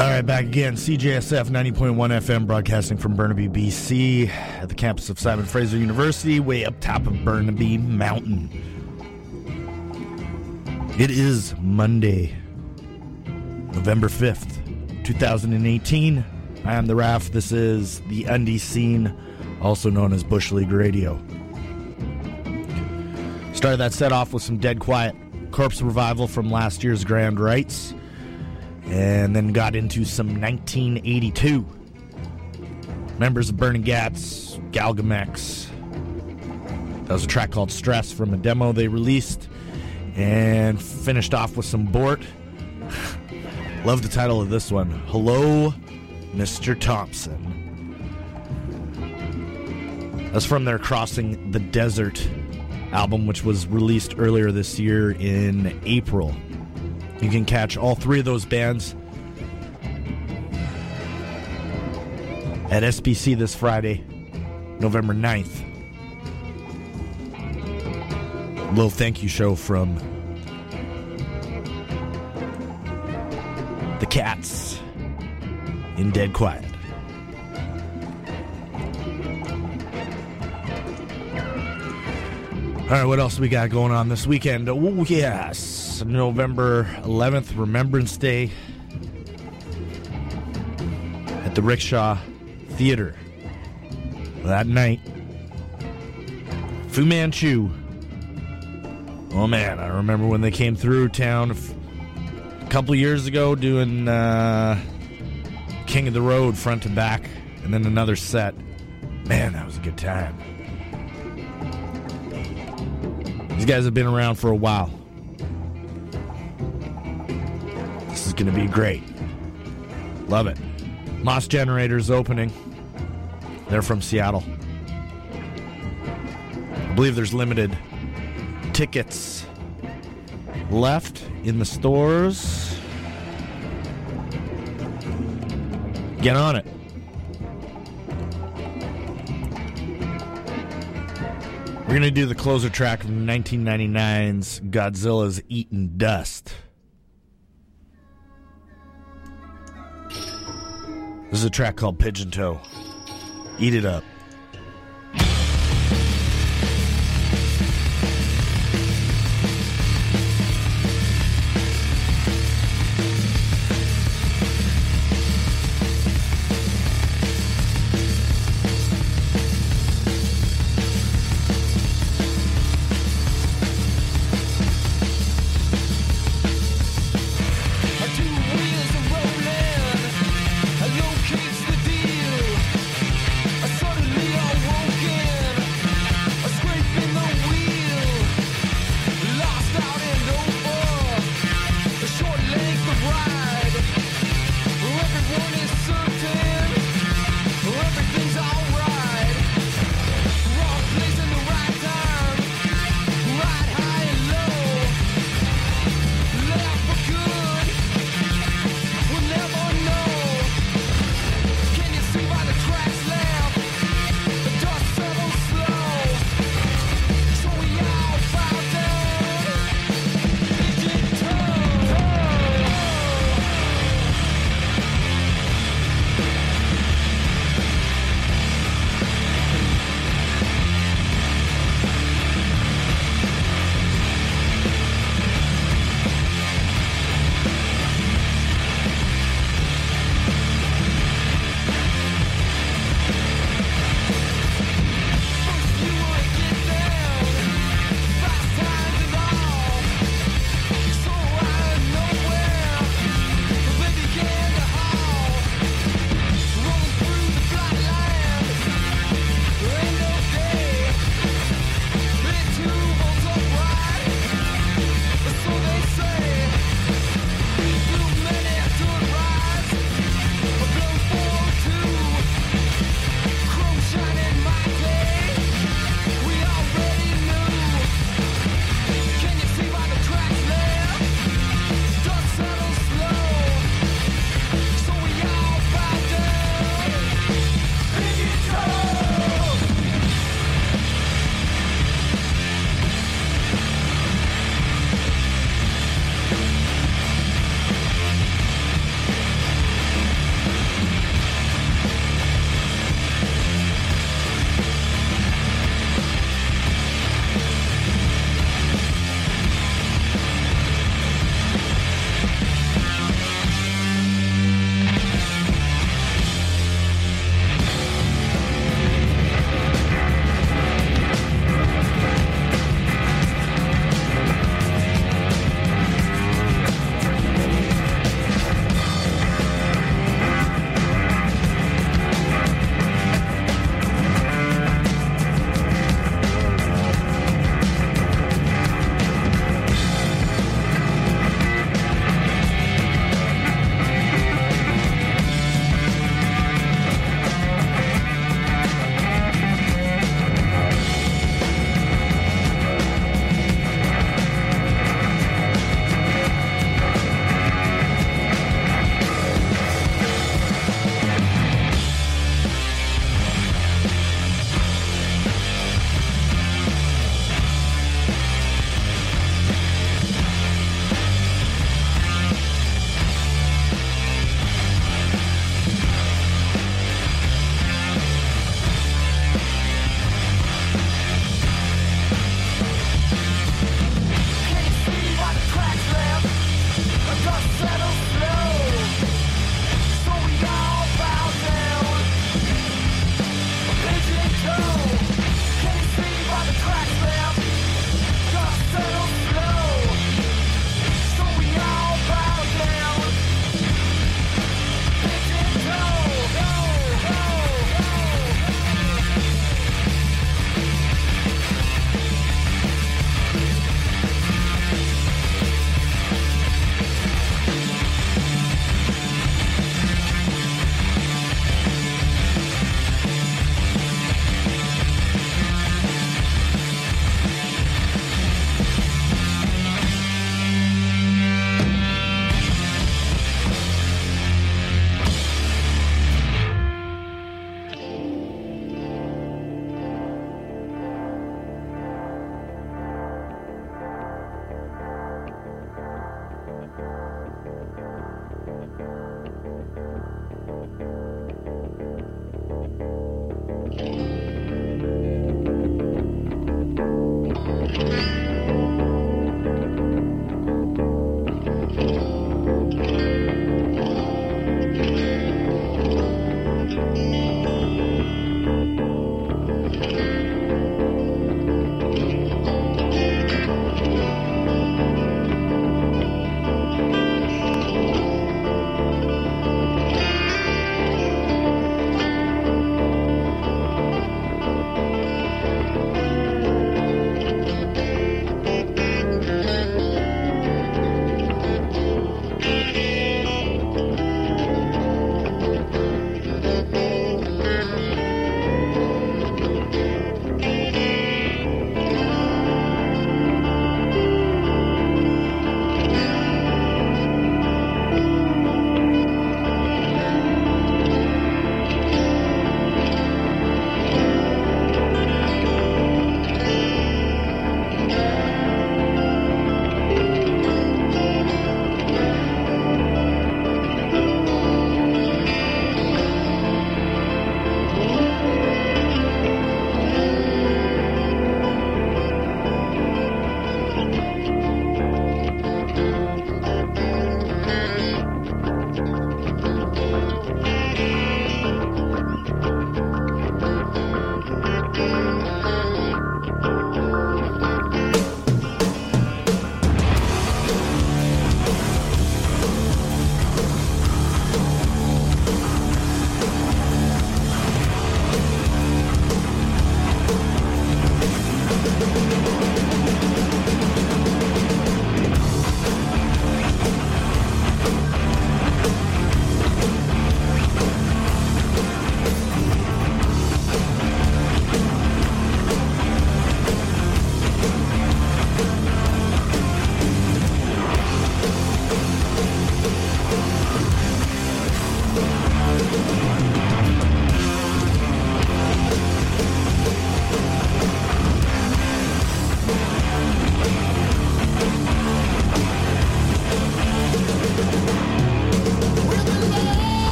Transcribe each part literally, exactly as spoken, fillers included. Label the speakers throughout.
Speaker 1: All right, back again. C J S F ninety point one F M, broadcasting from Burnaby, B C, at the campus of Simon Fraser University, way up top of Burnaby Mountain. It is Monday, November fifth, twenty eighteen. I am the Raf. This is the Undie Scene, also known as Bush League Radio. Started that set off with some Dead Quiet, Corpse Revival from last year's Grand Rites, and then got into some nineteen eighty-two. Members of Burning Gats, Galgamex. That was a track called Stress from a demo they released. And finished off with some Bort. Love the title of this one. Hello, Mister Thompson. That's from their Crossing the Desert album, which was released earlier this year in April. You can catch all three of those bands at S B C this Friday, November ninth. A little thank you show from the Cats in Dead Quiet. All right, what else we got going on this weekend? Oh, yes. November eleventh, Remembrance Day at the Rickshaw Theater. That night, Fu Manchu. Oh, man, I remember when they came through town a couple years ago doing uh, King of the Road front to back, and then another set. Man, that was a good time. These guys have been around for a while. This is going to be great. Love it. Moss Generator's opening. They're from Seattle. I believe there's limited tickets left in the stores. Get on it. We're going to do the closer track from nineteen ninety-nine's Godzilla's Eatin' Dust. This is a track called Pigeon Toe. Eat it up.
Speaker 2: Suddenly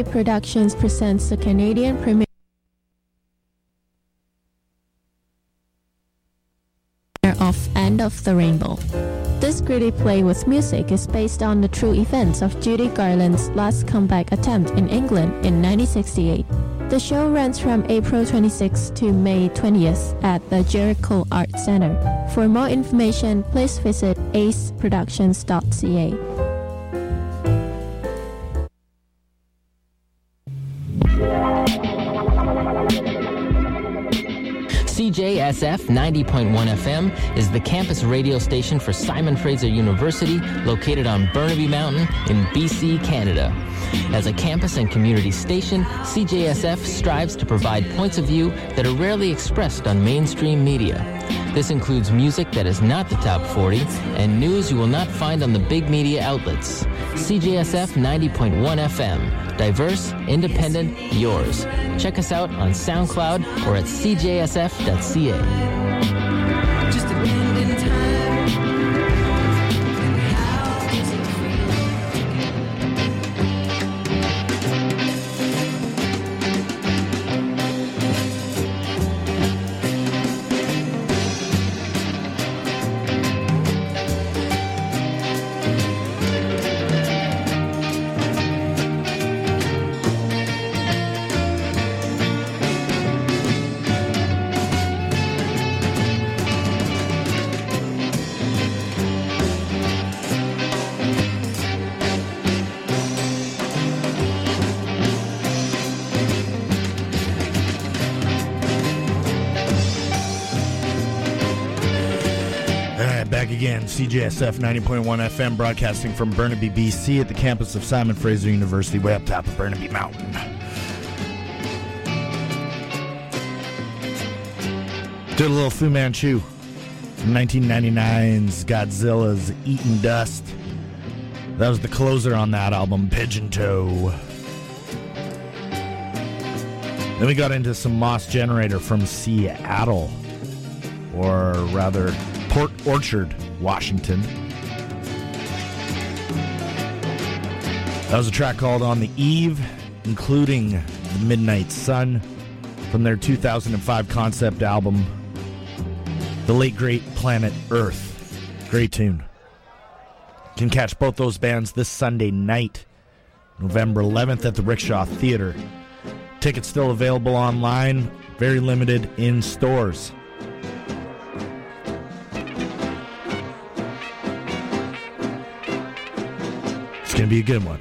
Speaker 2: Media Productions presents the Canadian premiere of End of the Rainbow. This gritty play with music is based on the true events of Judy Garland's last comeback attempt in England in nineteen sixty-eight. The show runs from April twenty-sixth to May twentieth at the Jericho Art Centre. For more information, please visit ace productions dot c a.
Speaker 3: C J S F ninety point one F M is the campus radio station for Simon Fraser University, located on Burnaby Mountain in B C, Canada. As a campus and community station, C J S F strives to provide points of view that are rarely expressed on mainstream media. This includes music that is not the top forty and news you will not find on the big media outlets. C J S F ninety point one F M. Diverse, independent, yours. Check us out on SoundCloud or at c j s f dot c a.
Speaker 4: Just a bend in time.
Speaker 1: Again, C J S F ninety point one F M, broadcasting from Burnaby, B C, at the campus of Simon Fraser University, way up top of Burnaby Mountain. Did a little Fu Manchu from nineteen ninety-nine's Godzilla's Eating Dust. That was the closer on that album, Pigeon Toe. Then we got into some Moss Generator from Seattle, or rather Port Orchard, Washington. That was a track called On the Eve, including The Midnight Sun, from their two thousand five concept album, The Late Great Planet Earth. Great tune. You can catch both those bands this Sunday night, November eleventh, at the Rickshaw Theater. Tickets still available online, very limited in stores. It's going to be a good one.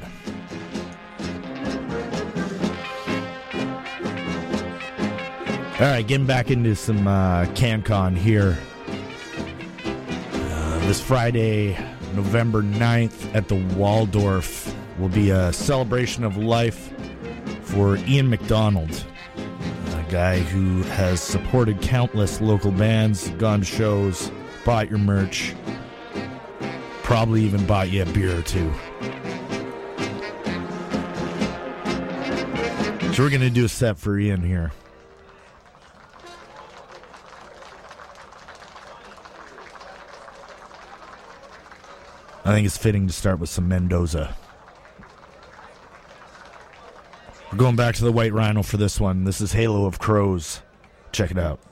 Speaker 1: All right, getting back into some uh, CanCon here. Uh, this Friday, November ninth, at the Waldorf, will be a celebration of life for Ian McDonald, a guy who has supported countless local bands, gone to shows, bought your merch, probably even bought you a beer or two. So we're going to do a set for Ian here. I think it's fitting to start with some Mendoza. We're going back to the White Rhino for this one. This is Halo of Crows. Check it out.